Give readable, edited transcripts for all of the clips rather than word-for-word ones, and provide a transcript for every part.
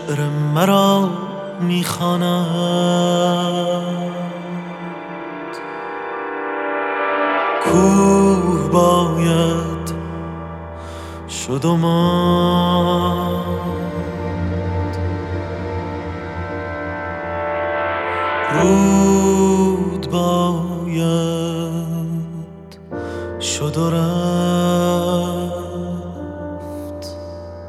شعر مرا میخواند. کوه باید شد و ماند، رود باید شد و رفت،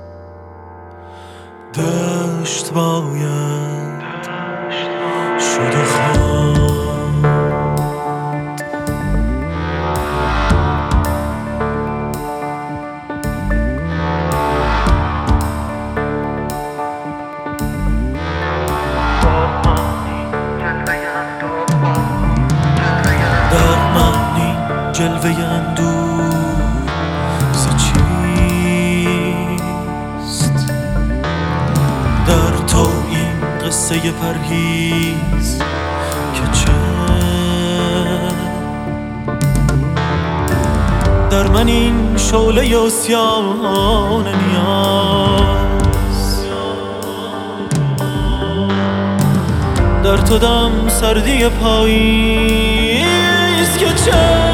دشت باید شد و خواند. جلوه اندوه ز چیست؟ در تو این قصه پرهیز که چه؟ در من این شعله عصیان نیاز، در تو دم سردی پاییز که چه؟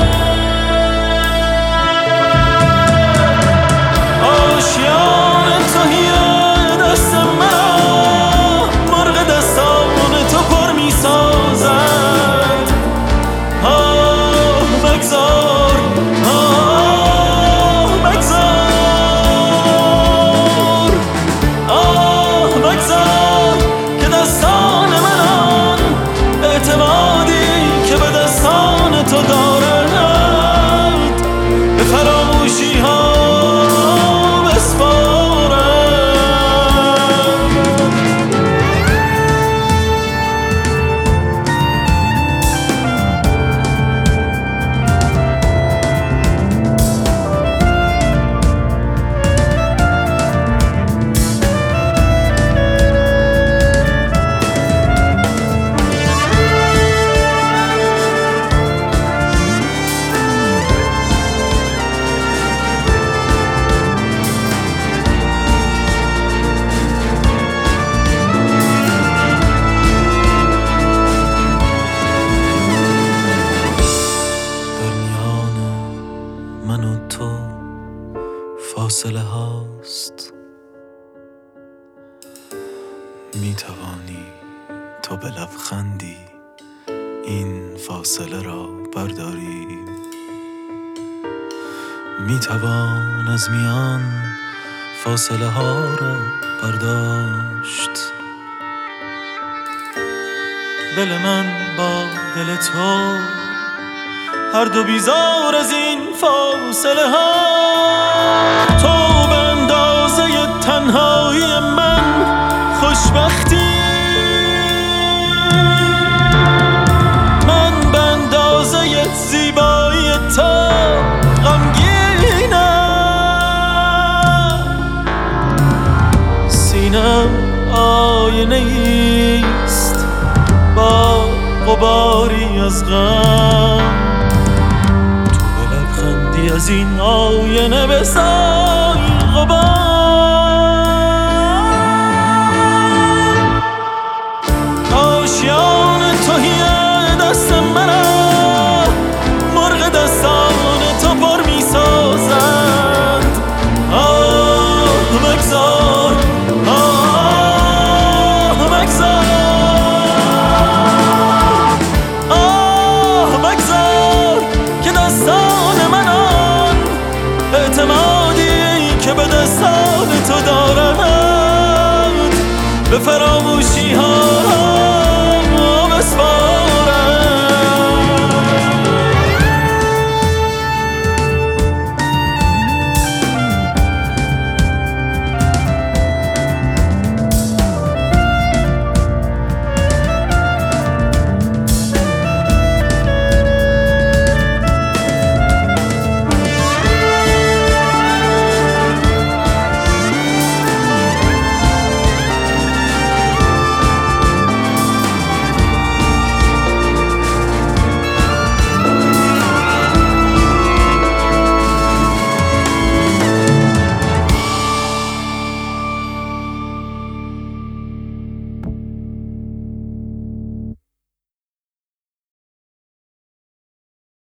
فاصله هاست، می توانی تو به لبخندی این فاصله را برداری، می توان از میان فاصله ها را برداشت. دل من با دل تو هر دو بیزار از این فاصله ها، تو به اندازه تنهایی من خوشبختی، من به اندازه زیبایی تو غمگینم. سینم آینه ایست با غباری از غم، از این آینه بسای غبار. آشیان تهیه دست منم، مرغ دستان تو پر می سازند. آه بگذار، آه بگذار، آه بگذار که دستان من اعتمادی که به دستان تو دارد به فراموشی